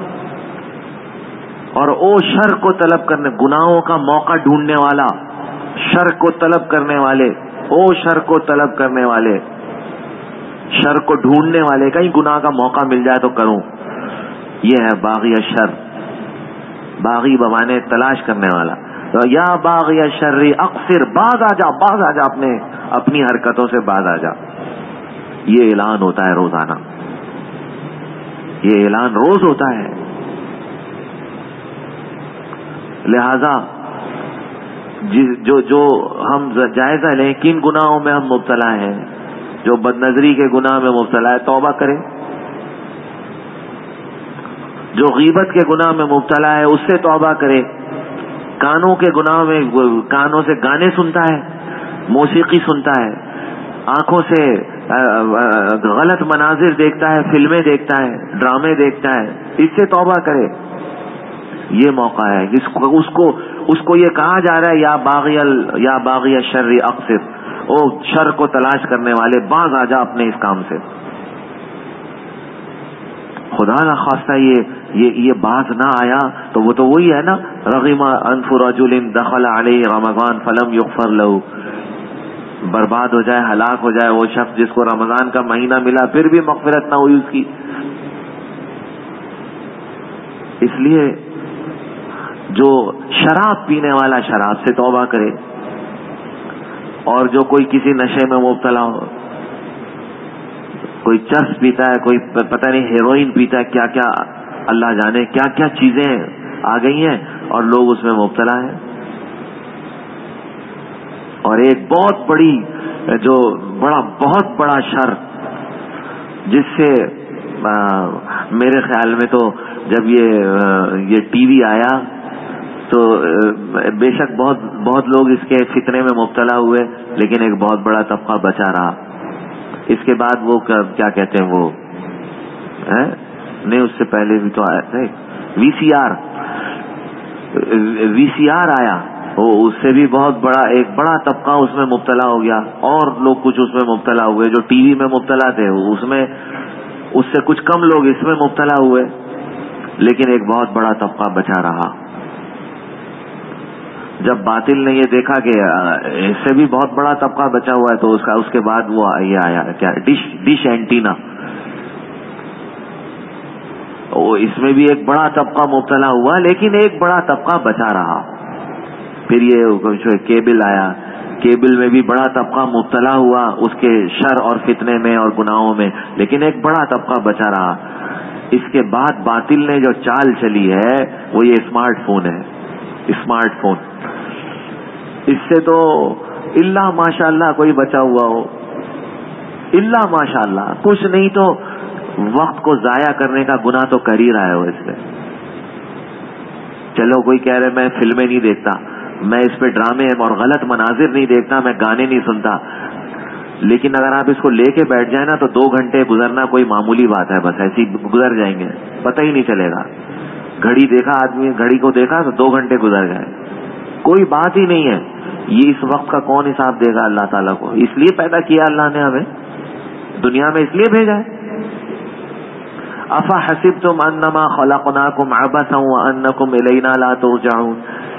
Speaker 2: اور او شر کو طلب کرنے، گناہوں کا موقع ڈھونڈنے والا، شر کو طلب کرنے والے، او شر کو طلب کرنے والے، شر کو ڈھونڈنے والے، کہیں گناہ کا موقع مل جائے تو کروں، یہ ہے باغی الشر، باغی بمانے تلاش کرنے والا. یا باغی الشر اقصر، باز آ جا، باز آ جا، اپنی حرکتوں سے باز آ جا. یہ اعلان ہوتا ہے روزانہ، یہ اعلان روز ہوتا ہے. لہذا جو ہم جائزہ لیں کن گناہوں میں ہم مبتلا ہیں. جو بد نظری کے گناہ میں مبتلا ہے توبہ کرے، جو غیبت کے گناہ میں مبتلا ہے اس سے توبہ کرے، کانوں کے گناہ میں کانوں سے گانے سنتا ہے، موسیقی سنتا ہے، آنکھوں سے غلط مناظر دیکھتا ہے، فلمیں دیکھتا ہے، ڈرامے دیکھتا ہے، اس سے توبہ کرے. یہ موقع ہے. اس کو یہ کہا جا رہا ہے یا باغی الشر اقصر، او شر کو تلاش کرنے والے باز آ جا اپنے اس کام سے. خدا نہ خواستہ یہ باز نہ آیا تو وہ تو وہی ہے نا، رغم انف رجل دخل علیہ رمضان فلم یغفر له، برباد ہو جائے، ہلاک ہو جائے وہ شخص جس کو رمضان کا مہینہ ملا پھر بھی مغفرت نہ ہوئی اس کی. اس لیے جو شراب پینے والا شراب سے توبہ کرے، اور جو کوئی کسی نشے میں مبتلا ہو، کوئی چرس پیتا ہے، کوئی پتہ نہیں ہیروئن پیتا ہے، کیا کیا اللہ جانے کیا کیا چیزیں آ گئی ہیں اور لوگ اس میں مبتلا ہیں. اور ایک بہت بڑا شر جس سے میرے خیال میں تو جب یہ ٹی وی آیا تو بے شک بہت لوگ اس کے فتنے میں مبتلا ہوئے، لیکن ایک بہت بڑا طبقہ بچا رہا. اس کے بعد وہ کیا کہتے ہیں وہ نہیں، اس سے پہلے بھی تو آیا تھا وی سی آر آیا، اس سے بھی ایک بڑا طبقہ اس میں مبتلا ہو گیا، اور لوگ کچھ اس میں مبتلا ہوئے. جو ٹی وی میں مبتلا تھے اس سے کچھ کم لوگ اس میں مبتلا ہوئے، لیکن ایک بہت بڑا طبقہ بچا رہا. جب باطل نے یہ دیکھا کہ اس سے بھی بہت بڑا طبقہ بچا ہوا ہے تو اس کے بعد وہ یہ آیا کیا ڈش اینٹینا، اس میں بھی ایک بڑا طبقہ مبتلا ہوا لیکن ایک بڑا طبقہ بچا رہا. پھر یہ کیبل آیا، کیبل میں بھی بڑا طبقہ مبتلا ہوا اس کے شر اور فتنے میں اور گناہوں میں، لیکن ایک بڑا طبقہ بچا رہا. اس کے بعد باطل نے جو چال چلی ہے وہ یہ اسمارٹ فون ہے. اسمارٹ فون، اس سے تو اللہ ماشاء اللہ کوئی بچا ہوا ہو، اللہ ماشاء اللہ، کچھ نہیں تو وقت کو ضائع کرنے کا گناہ تو کر ہی رہا ہے وہ اس میں. چلو کوئی کہہ رہے میں فلمیں نہیں دیکھتا، میں اس پہ ڈرامے اور غلط مناظر نہیں دیکھتا، میں گانے نہیں سنتا، لیکن اگر آپ اس کو لے کے بیٹھ جائیں نا تو 2 گھنٹے گزرنا کوئی معمولی بات ہے، بس ایسی گزر جائیں گے، پتہ ہی نہیں چلے گا. گھڑی دیکھا آدمی، گھڑی کو دیکھا تو 2 گھنٹے گزر گئے، کوئی بات ہی نہیں ہے. یہ اس وقت کا کون حساب دے گا اللہ تعالیٰ کو؟ اس لیے پیدا کیا اللہ نے ہمیں دنیا میں، اس لیے بھیجا ہے. افحسبتم انما خلقناکم عبثا وانکم الینا لا ترجعون.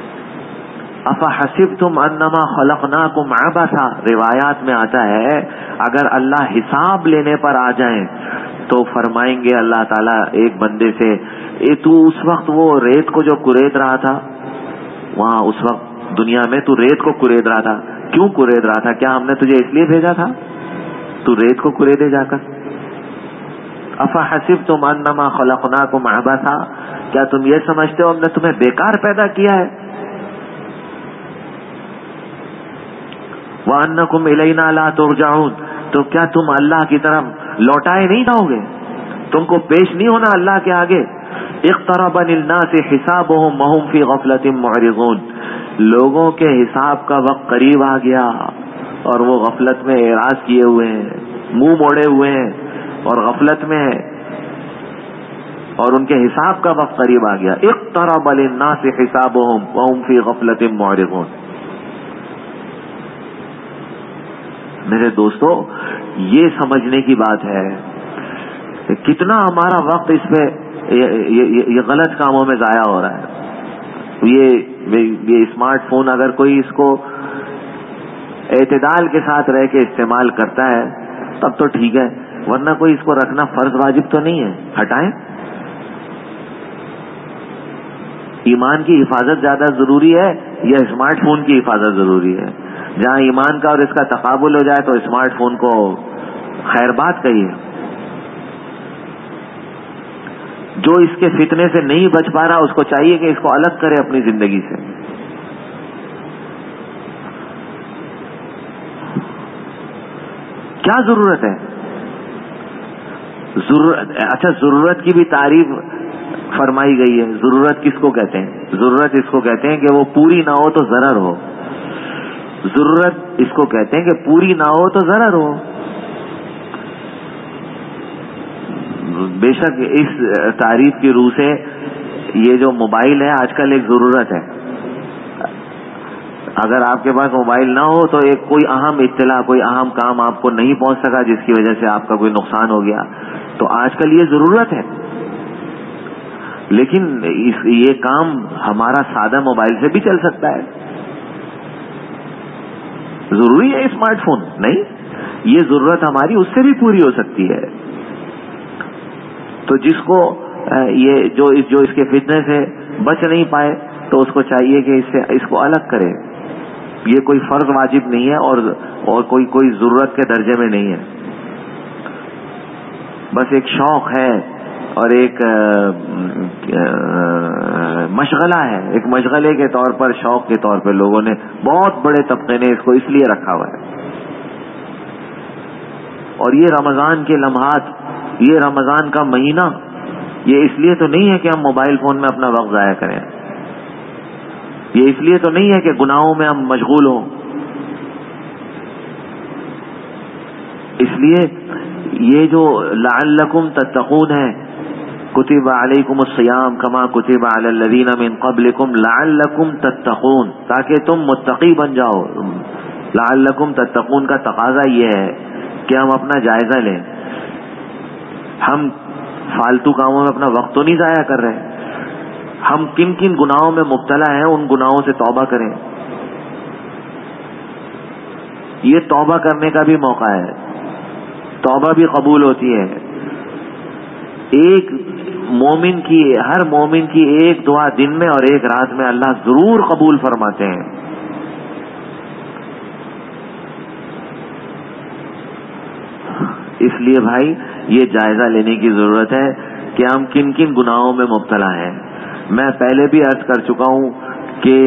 Speaker 2: افحسبتم انما خلقناکم عبثا، روایات میں آتا ہے اگر اللہ حساب لینے پر آ جائیں تو فرمائیں گے اللہ تعالیٰ ایک بندے سے، تو اس وقت وہ ریت کو جو کریت رہا تھا وہاں، اس وقت دنیا میں تو ریت کو کریت رہا تھا، کیوں کریت رہا تھا؟ کیا ہم نے تجھے اس لیے بھیجا تھا تو ریت کو کریدے جا کر؟ افحسبتم انما خلقناکم عبثا، کیا تم یہ سمجھتے ہو ہم نے تمہیں بیکار پیدا کیا ہے؟ وانکم الینا لا ترجعون، تو کیا تم اللہ کی طرف لوٹائے نہیں جاؤ گے؟ تم کو پیش نہیں ہونا اللہ کے آگے؟ اقترب للناس حسابهم وهم فی غفلۃ معرضون، لوگوں کے حساب کا وقت قریب آ گیا اور وہ غفلت میں اعراض کیے ہوئے ہیں، منہ موڑے ہوئے ہیں اور غفلت میں ہے، اور ان کے حساب کا وقت قریب آ گیا. اقترب للناس حسابهم وهم فی غفلۃ معرضون. میرے دوستو، یہ سمجھنے کی بات ہے کہ کتنا ہمارا وقت اس پہ یہ غلط کاموں میں ضائع ہو رہا ہے. یہ اسمارٹ فون اگر کوئی اس کو اعتدال کے ساتھ رہ کے استعمال کرتا ہے تب تو ٹھیک ہے، ورنہ کوئی اس کو رکھنا فرض واجب تو نہیں ہے. ہٹائیں. ایمان کی حفاظت زیادہ ضروری ہے یا اسمارٹ فون کی حفاظت ضروری ہے؟ جہاں ایمان کا اور اس کا تقابل ہو جائے تو اسمارٹ فون کو خیر بات کہیے. جو اس کے فتنے سے نہیں بچ پا رہا اس کو چاہیے کہ اس کو الگ کرے اپنی زندگی سے. کیا ضرورت ہے؟ اچھا، ضرورت کی بھی تعریف فرمائی گئی ہے. ضرورت کس کو کہتے ہیں؟ ضرورت اس کو کہتے ہیں کہ وہ پوری نہ ہو تو ضرر ہو. ضرورت اس کو کہتے ہیں کہ پوری نہ ہو تو ضرر ہو. بے شک اس تعریف کی روح سے یہ جو موبائل ہے آج کل ایک ضرورت ہے. اگر آپ کے پاس موبائل نہ ہو تو ایک کوئی اہم اطلاع، کوئی اہم کام آپ کو نہیں پہنچ سکا جس کی وجہ سے آپ کا کوئی نقصان ہو گیا، تو آج کل یہ ضرورت ہے. لیکن یہ کام ہمارا سادہ موبائل سے بھی چل سکتا ہے. ضروری ہے اسمارٹ فون نہیں، یہ ضرورت ہماری اس سے بھی پوری ہو سکتی ہے. تو جس کو یہ جو اس کے فتنے سے بچ نہیں پائے تو اس کو چاہیے کہ اس کو الگ کرے. یہ کوئی فرض واجب نہیں ہے اور کوئی ضرورت کے درجے میں نہیں ہے. بس ایک شوق ہے اور ایک مشغلہ ہے. ایک مشغلے کے طور پر، شوق کے طور پر لوگوں نے، بہت بڑے طبقے نے اس کو اس لیے رکھا ہوا ہے. اور یہ رمضان کے لمحات، یہ رمضان کا مہینہ، یہ اس لیے تو نہیں ہے کہ ہم موبائل فون میں اپنا وقت ضائع کریں. یہ اس لیے تو نہیں ہے کہ گناہوں میں ہم مشغول ہوں. اس لیے یہ جو لعلکم تتقون ہے، کتب علیکم الصیام کما کتب علی الذین من قبلکم لعلکم تتقون، تاکہ تم متقی بن جاؤ. لعلکم تتقون کا تقاضا یہ ہے کہ ہم اپنا جائزہ لیں. ہم فالتو کاموں میں اپنا وقت تو نہیں ضائع کر رہے. ہم کن کن گناہوں میں مبتلا ہیں ان گناہوں سے توبہ کریں. یہ توبہ کرنے کا بھی موقع ہے. توبہ بھی قبول ہوتی ہے. ایک مومن کی، ہر مومن کی ایک دعا دن میں اور ایک رات میں اللہ ضرور قبول فرماتے ہیں. اس لیے بھائی یہ جائزہ لینے کی ضرورت ہے کہ ہم کن کن گناہوں میں مبتلا ہیں. میں پہلے بھی عرض کر چکا ہوں کہ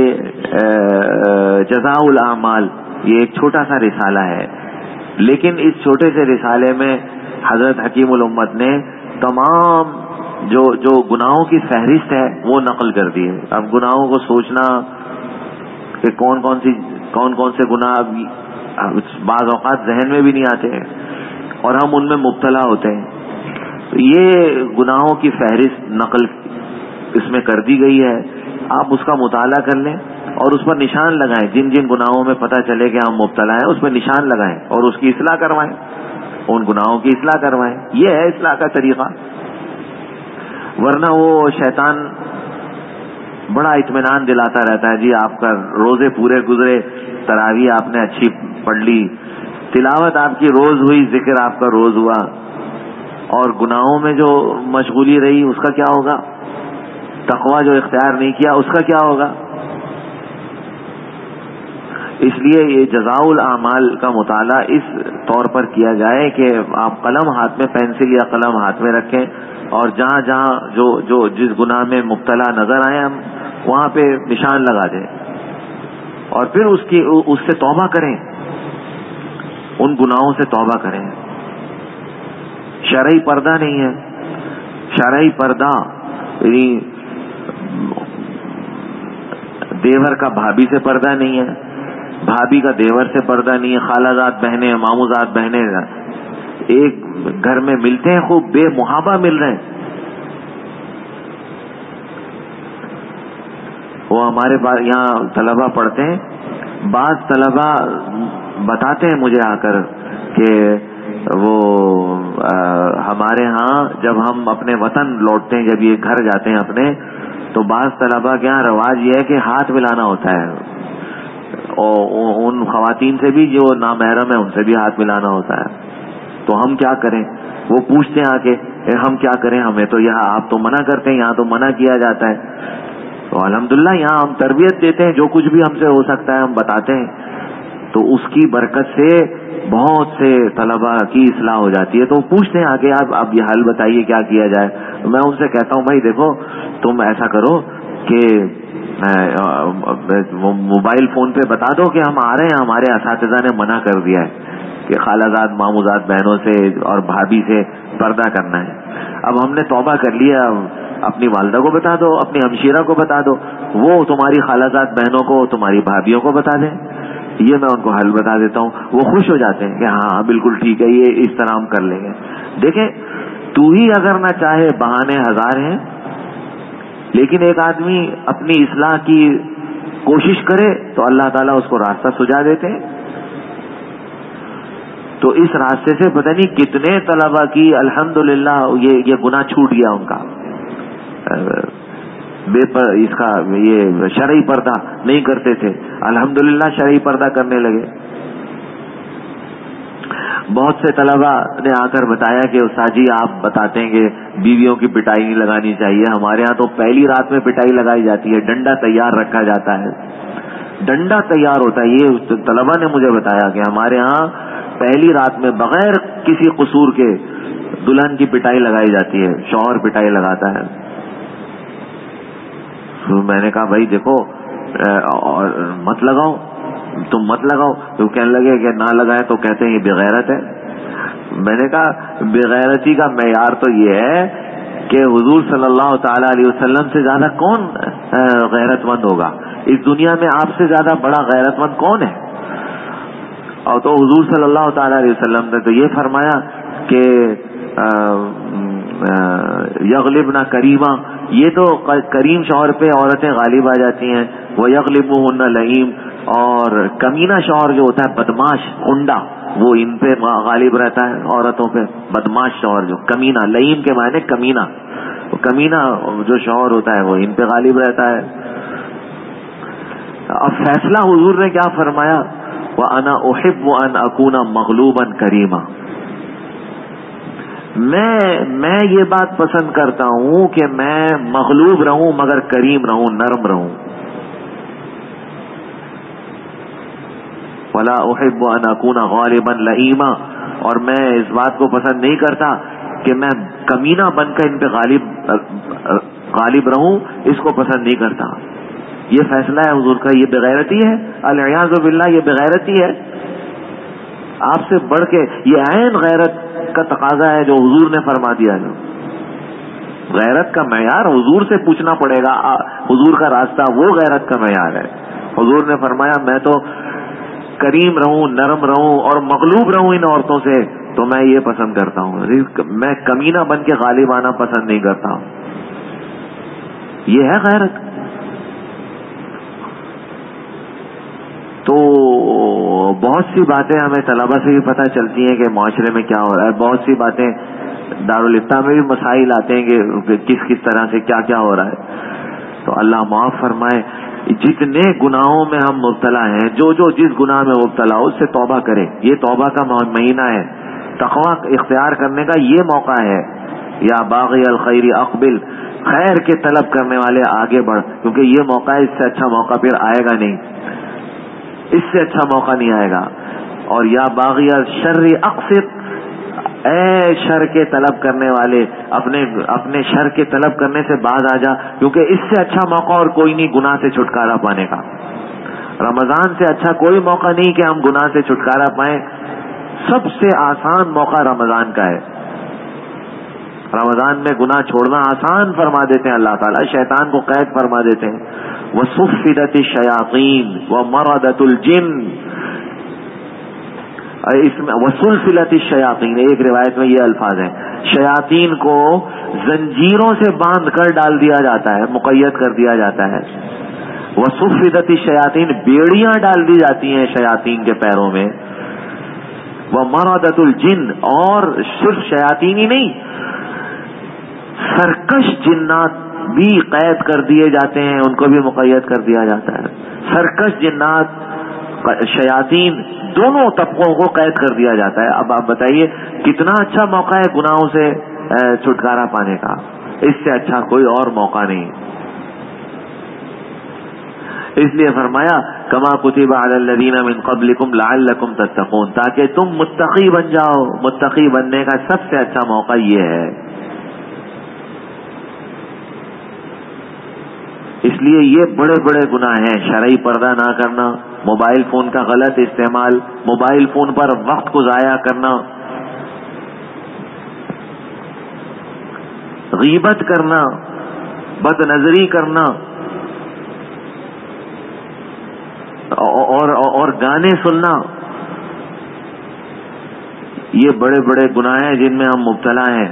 Speaker 2: جزاء الاعمال یہ ایک چھوٹا سا رسالہ ہے، لیکن اس چھوٹے سے رسالے میں حضرت حکیم الامت نے تمام جو گناہوں کی فہرست ہے وہ نقل کر دی ہے. اب گناہوں کو سوچنا کہ کون کون سے گناہ بعض اوقات ذہن میں بھی نہیں آتے ہیں اور ہم ان میں مبتلا ہوتے ہیں. تو یہ گناہوں کی فہرست نقل اس میں کر دی گئی ہے. آپ اس کا مطالعہ کر لیں اور اس پر نشان لگائیں. جن جن گناہوں میں پتہ چلے کہ ہم مبتلا ہیں اس پہ نشان لگائیں اور اس کی اصلاح کروائیں، ان گناہوں کی اصلاح کروائیں. یہ ہے اصلاح کا طریقہ. ورنہ وہ شیطان بڑا اطمینان دلاتا رہتا ہے، جی آپ کا روزے پورے گزرے، تراویح آپ نے اچھی پڑھ لی، تلاوت آپ کی روز ہوئی، ذکر آپ کا روز ہوا، اور گناہوں میں جو مشغولی رہی اس کا کیا ہوگا؟ تقویٰ جو اختیار نہیں کیا اس کا کیا ہوگا؟ اس لیے یہ جزاء الاعمال کا مطالعہ اس طور پر کیا جائے کہ آپ قلم ہاتھ میں، پینسل یا قلم ہاتھ میں رکھیں اور جہاں جہاں جو جس گناہ میں مبتلا نظر آئے ہم وہاں پہ نشان لگا دیں اور پھر اس سے توبہ کریں، ان گناہوں سے توبہ کریں. شرعی پردہ نہیں ہے. شرعی پردہ یعنی دیور کا بھابھی سے پردہ نہیں ہے، بھابھی کا دیور سے پردہ نہیں ہے، خالہ زاد بہنیں، ماموں زاد بہنیں ایک گھر میں ملتے ہیں، خوب بے محابہ مل رہے ہیں. وہ ہمارے پاس یہاں طلبہ پڑھتے ہیں، بعض طلبہ بتاتے ہیں مجھے آ کر کہ وہ ہمارے ہاں جب ہم اپنے وطن لوٹتے ہیں، جب یہ گھر جاتے ہیں اپنے، تو بعض طلبا کے یہاں رواج یہ ہے کہ ہاتھ ملانا ہوتا ہے، اور ان خواتین سے بھی جو نامحرم ہیں ان سے بھی ہاتھ ملانا ہوتا ہے. تو ہم کیا کریں؟ وہ پوچھتے ہیں آ کے ہم کیا کریں، ہمیں تو یہاں آپ تو منع کرتے ہیں، یہاں تو منع کیا جاتا ہے. تو الحمدللہ یہاں ہم تربیت دیتے ہیں، جو کچھ بھی ہم سے ہو سکتا ہے ہم بتاتے ہیں. تو اس کی برکت سے بہت سے طلبا کی اصلاح ہو جاتی ہے. تو پوچھتے ہیں آگے آپ یہ حل بتائیے کیا کیا جائے. میں ان سے کہتا ہوں بھائی دیکھو تم ایسا کرو کہ موبائل فون پہ بتا دو کہ ہم آ رہے ہیں، ہمارے اساتذہ نے منع کر دیا ہے کہ خالہ زاد ماموزاد بہنوں سے اور بھابھی سے پردہ کرنا ہے. اب ہم نے توبہ کر لیا، اپنی والدہ کو بتا دو، اپنی ہمشیرہ کو بتا دو، وہ تمہاری خالہ زاد بہنوں کو، تمہاری بھابھیوں کو بتا دیں. یہ میں ان کو حل بتا دیتا ہوں، وہ خوش ہو جاتے ہیں کہ ہاں بالکل ٹھیک ہے، یہ اس طرح ہم کر لیں گے. دیکھیں تو ہی اگر نہ چاہے بہانے ہزار ہیں، لیکن ایک آدمی اپنی اصلاح کی کوشش کرے تو اللہ تعالیٰ اس کو راستہ سجا دیتے ہیں. تو اس راستے سے پتہ نہیں کتنے طلبا کی الحمدللہ یہ گناہ چھوٹ گیا ان کا. اس کا یہ شرعی پردہ نہیں کرتے تھے، الحمدللہ شرعی پردہ کرنے لگے. بہت سے طلبا نے آ کر بتایا کہ استاد جی آپ بتاتے ہیں کہ بیویوں کی پٹائی نہیں لگانی چاہیے، ہمارے ہاں تو پہلی رات میں پٹائی لگائی جاتی ہے، ڈنڈا تیار رکھا جاتا ہے، ڈنڈا تیار ہوتا ہے. یہ طلبا نے مجھے بتایا کہ ہمارے ہاں پہلی رات میں بغیر کسی قصور کے دلہن کی پٹائی لگائی جاتی ہے، شوہر پٹائی لگاتا ہے. تو میں نے کہا بھائی دیکھو مت لگاؤ، تم مت لگاؤ. تو کہنے لگے کہ نہ لگائے تو کہتے ہیں یہ بغیرت ہے. میں نے کہا بغیرتی کا معیار تو یہ ہے کہ حضور صلی اللہ تعالی علیہ وسلم سے زیادہ کون غیرت مند ہوگا اس دنیا میں؟ آپ سے زیادہ بڑا غیرت مند کون ہے؟ اور تو حضور صلی اللہ تعالی علیہ وسلم نے تو یہ فرمایا کہ یغلبنا کریمہ، یہ تو کریم شوہر پہ عورتیں غالب آ جاتی ہیں. وہ یغلبہن لئیم، اور کمینہ شوہر جو ہوتا ہے بدماش کنڈا، وہ ان پہ غالب رہتا ہے عورتوں پہ. بدماش شوہر جو کمینہ، لئیم کے معنی کمینہ، کمینہ جو شوہر ہوتا ہے وہ ان پہ غالب رہتا ہے. اب فیصلہ حضور نے کیا فرمایا؟ وَأَنَا أُحِبُّ أَنْ أَكُونَ مَغْلُوبًا كَرِيمًا، میں یہ بات پسند کرتا ہوں کہ میں مغلوب رہوں مگر کریم رہوں، نرم رہوں. وَلَا أُحِبُّ أَنْ أَكُونَ غَالِبًا لَئِيمًا، اور میں اس بات کو پسند نہیں کرتا کہ میں کمینہ بن کر ان پہ غالب رہوں، اس کو پسند نہیں کرتا. یہ فیصلہ ہے حضور کا. یہ بغیرتی ہے، العیاذ باللہ یہ بغیرتی ہے. آپ سے بڑھ کے یہ عین غیرت کا تقاضا ہے جو حضور نے فرما دیا. جو غیرت کا معیار حضور سے پوچھنا پڑے گا، حضور کا راستہ وہ غیرت کا معیار ہے. حضور نے فرمایا میں تو کریم رہوں، نرم رہوں اور مغلوب رہوں ان عورتوں سے، تو میں یہ پسند کرتا ہوں. میں کمینہ بن کے غالب آنا پسند نہیں کرتا ہوں. یہ ہے غیرت. تو بہت سی باتیں ہمیں طلبہ سے بھی پتہ چلتی ہیں کہ معاشرے میں کیا ہو رہا ہے. بہت سی باتیں دارالفتہ میں بھی مسائل آتے ہیں کہ کس طرح سے کیا کیا ہو رہا ہے. تو اللہ معاف فرمائے. جتنے گناہوں میں ہم مبتلا ہیں، جو جس گناہ میں مبتلا ہو اس سے توبہ کرے. یہ توبہ کا مہینہ ہے، تقویٰ اختیار کرنے کا یہ موقع ہے. یا باغی الخیر اقبل، خیر کے طلب کرنے والے آگے بڑھ، کیونکہ یہ موقع ہے، اس سے اچھا موقع پھر آئے گا نہیں، اس سے اچھا موقع نہیں آئے گا. اور یا باغی الشر اقصر، اے شر کے طلب کرنے والے اپنے شر کے طلب کرنے سے باز آ جا، کیونکہ اس سے اچھا موقع اور کوئی نہیں گناہ سے چھٹکارا پانے کا. رمضان سے اچھا کوئی موقع نہیں کہ ہم گناہ سے چھٹکارا پائیں. سب سے آسان موقع رمضان کا ہے. رمضان میں گناہ چھوڑنا آسان فرما دیتے ہیں اللہ تعالیٰ، شیطان کو قید فرما دیتے ہیں. وَصُفِّدَتِ الشَّيَاطِينُ وَمَرَدَتُ الْجِنِّ، اس میں وَسُلْسِلَتِ الشَّيَاطِينُ، ایک روایت میں یہ الفاظ ہیں، شیاطین کو زنجیروں سے باندھ کر ڈال دیا جاتا ہے، مقید کر دیا جاتا ہے. وَصُفِّدَتِ الشَّيَاطِينُ، بیڑیاں ڈال دی جاتی ہیں شیاطین کے پیروں میں. ومردۃ الجن، اور صرف شیاطین ہی نہیں، سرکش جنات بھی قید کر دیے جاتے ہیں، ان کو بھی مقید کر دیا جاتا ہے. سرکش جنات، شیاطین، دونوں طبقوں کو قید کر دیا جاتا ہے. اب آپ بتائیے کتنا اچھا موقع ہے گناہوں سے چھٹکارا پانے کا، اس سے اچھا کوئی اور موقع نہیں. اس لیے فرمایا کما کتب علی الذین من قبلکم لعلکم تتقون، تاکہ تم متقی بن جاؤ. متقی بننے کا سب سے اچھا موقع یہ ہے. اس لیے یہ بڑے بڑے گناہ ہیں، شرعی پردہ نہ کرنا، موبائل فون کا غلط استعمال، موبائل فون پر وقت کو ضائع کرنا، غیبت کرنا، بد نظری کرنا، اور گانے سننا، یہ بڑے بڑے گناہ ہیں جن میں ہم مبتلا ہیں.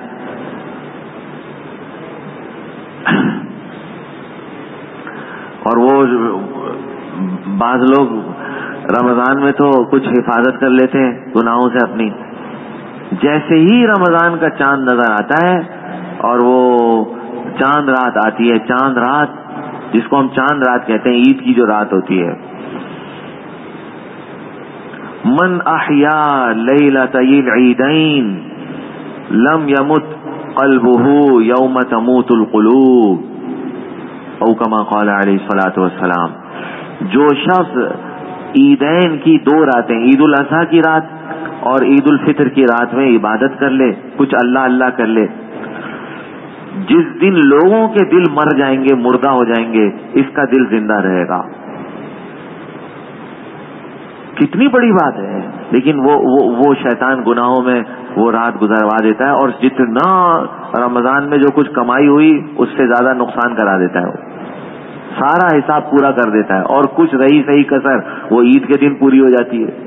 Speaker 2: اور وہ بعض لوگ رمضان میں تو کچھ حفاظت کر لیتے ہیں گناہوں سے اپنی. جیسے ہی رمضان کا چاند نظر آتا ہے اور وہ چاند رات آتی ہے، چاند رات جس کو ہم چاند رات کہتے ہیں، عید کی جو رات ہوتی ہے، من احیا لیلۃ العیدین لم یمت قلبہ یوم تموت القلوب، او کما قال علیہ الصلوۃ والسلام. جو شخص عیدین کی دو راتیں، عید الاضحیٰ کی رات اور عید الفطر کی رات میں عبادت کر لے، کچھ اللہ اللہ کر لے، جس دن لوگوں کے دل مر جائیں گے، مردہ ہو جائیں گے، اس کا دل زندہ رہے گا. کتنی بڑی بات ہے. لیکن وہ شیطان گناہوں میں وہ رات گزروا دیتا ہے، اور جتنا رمضان میں جو کچھ کمائی ہوئی اس سے زیادہ نقصان کرا دیتا ہے. وہ سارا حساب پورا کر دیتا ہے، اور کچھ رہی صحیح کسر وہ عید کے دن پوری ہو جاتی ہے.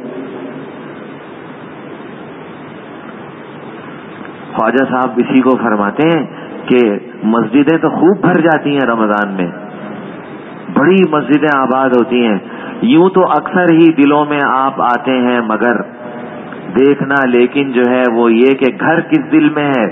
Speaker 2: خواجہ صاحب اسی کو فرماتے ہیں کہ مسجدیں تو خوب بھر جاتی ہیں رمضان میں، بڑی مسجدیں آباد ہوتی ہیں. یوں تو اکثر ہی دلوں میں آپ آتے ہیں، مگر دیکھنا لیکن جو ہے وہ یہ کہ گھر کس دل میں ہے.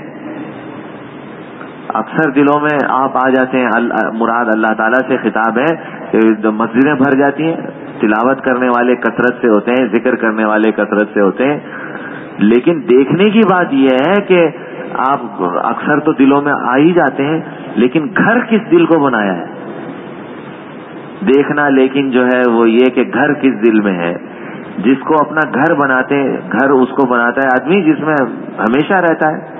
Speaker 2: اکثر دلوں میں آپ آ جاتے ہیں، مراد اللہ تعالیٰ سے خطاب ہے کہ مسجدیں بھر جاتی ہیں، تلاوت کرنے والے کثرت سے ہوتے ہیں، ذکر کرنے والے کثرت سے ہوتے ہیں. لیکن دیکھنے کی بات یہ ہے کہ آپ اکثر تو دلوں میں آ ہی جاتے ہیں، لیکن گھر کس دل کو بنایا ہے. دیکھنا لیکن جو ہے وہ یہ کہ گھر کس دل میں ہے. جس کو اپنا گھر بناتے ہیں، گھر اس کو بناتا ہے آدمی جس میں ہمیشہ رہتا ہے،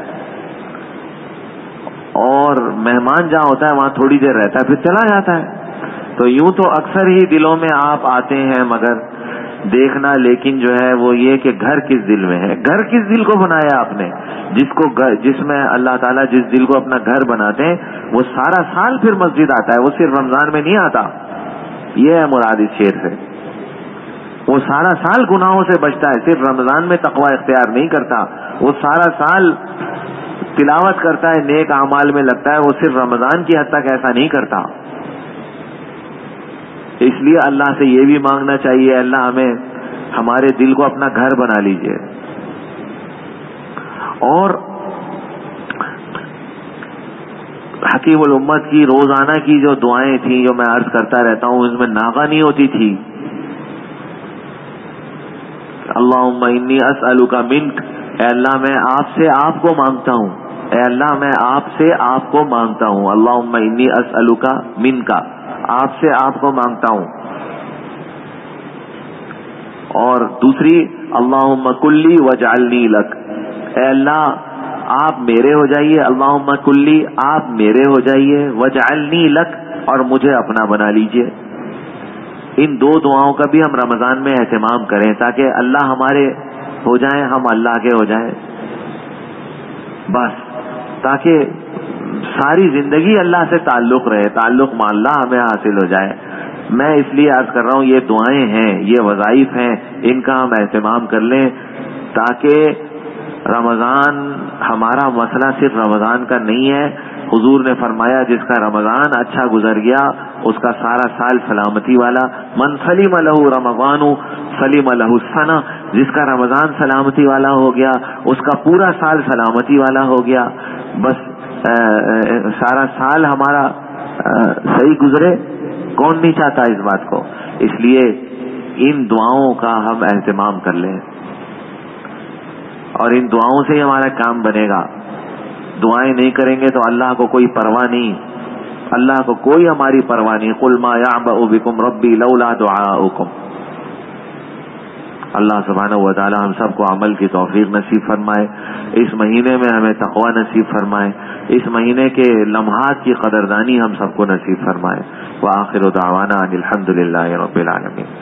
Speaker 2: اور مہمان جہاں ہوتا ہے وہاں تھوڑی دیر رہتا ہے پھر چلا جاتا ہے. تو یوں تو اکثر ہی دلوں میں آپ آتے ہیں، مگر دیکھنا لیکن جو ہے وہ یہ کہ گھر کس دل میں ہے. گھر کس دل کو بنایا آپ نے؟ جس میں اللہ تعالیٰ جس دل کو اپنا گھر بناتے ہیں وہ سارا سال پھر مسجد آتا ہے، وہ صرف رمضان میں نہیں آتا. یہ ہے مراد اس شعر سے. وہ سارا سال گناہوں سے بچتا ہے، صرف رمضان میں تقوی اختیار نہیں کرتا. وہ سارا سال تلاوت کرتا ہے، نیک اعمال میں لگتا ہے، وہ صرف رمضان کی حد تک ایسا نہیں کرتا. اس لیے اللہ سے یہ بھی مانگنا چاہیے، اللہ ہمیں ہمارے دل کو اپنا گھر بنا لیجئے. اور حکیم الامت کی روزانہ کی جو دعائیں تھیں جو میں عرض کرتا رہتا ہوں، اس میں ناغہ نہیں ہوتی تھی. اللہم انی اسألک منک، اے اللہ میں آپ سے آپ کو مانگتا ہوں، اے اللہ میں آپ سے آپ کو مانگتا ہوں. اللہم انی اسألک منک، آپ سے آپ کو مانگتا ہوں. اور دوسری اللہم کلی وجعلنی لک، اے اللہ آپ میرے ہو جائیے. اللہم کلی، آپ میرے ہو جائیے. وجعلنی لک، اور مجھے اپنا بنا لیجئے. ان دو دعاؤں کا بھی ہم رمضان میں اہتمام کریں تاکہ اللہ ہمارے ہو جائیں، ہم اللہ کے ہو جائیں. بس تاکہ ساری زندگی اللہ سے تعلق رہے، تعلق مع اللہ ہمیں حاصل ہو جائے. میں اس لیے عرض کر رہا ہوں یہ دعائیں ہیں، یہ وظائف ہیں، ان کا ہم اہتمام کر لیں تاکہ رمضان، ہمارا مسئلہ صرف رمضان کا نہیں ہے. حضور نے فرمایا جس کا رمضان اچھا گزر گیا اس کا سارا سال سلامتی والا. من سلم لہ رمضان سلم لہ السنہ، جس کا رمضان سلامتی والا ہو گیا اس کا پورا سال سلامتی والا ہو گیا. بس سارا سال ہمارا صحیح گزرے. کون نہیں چاہتا اس بات کو؟ اس لیے ان دعاؤں کا ہم اہتمام کر لیں اور ان دعاؤں سے ہی ہمارا کام بنے گا. دعائیں نہیں کریں گے تو اللہ کو کوئی پرواہ نہیں، اللہ کو کوئی ہماری پرواہ نہیں. قل ما یعبأ بکم ربی لولا دعاؤکم. اللہ سبحانہ و تعالی ہم سب کو عمل کی توفیق نصیب فرمائے. اس مہینے میں ہمیں تقوی نصیب فرمائے. اس مہینے کے لمحات کی قدردانی ہم سب کو نصیب فرمائے. وآخر دعوانا ان الحمد للہ رب العالمین.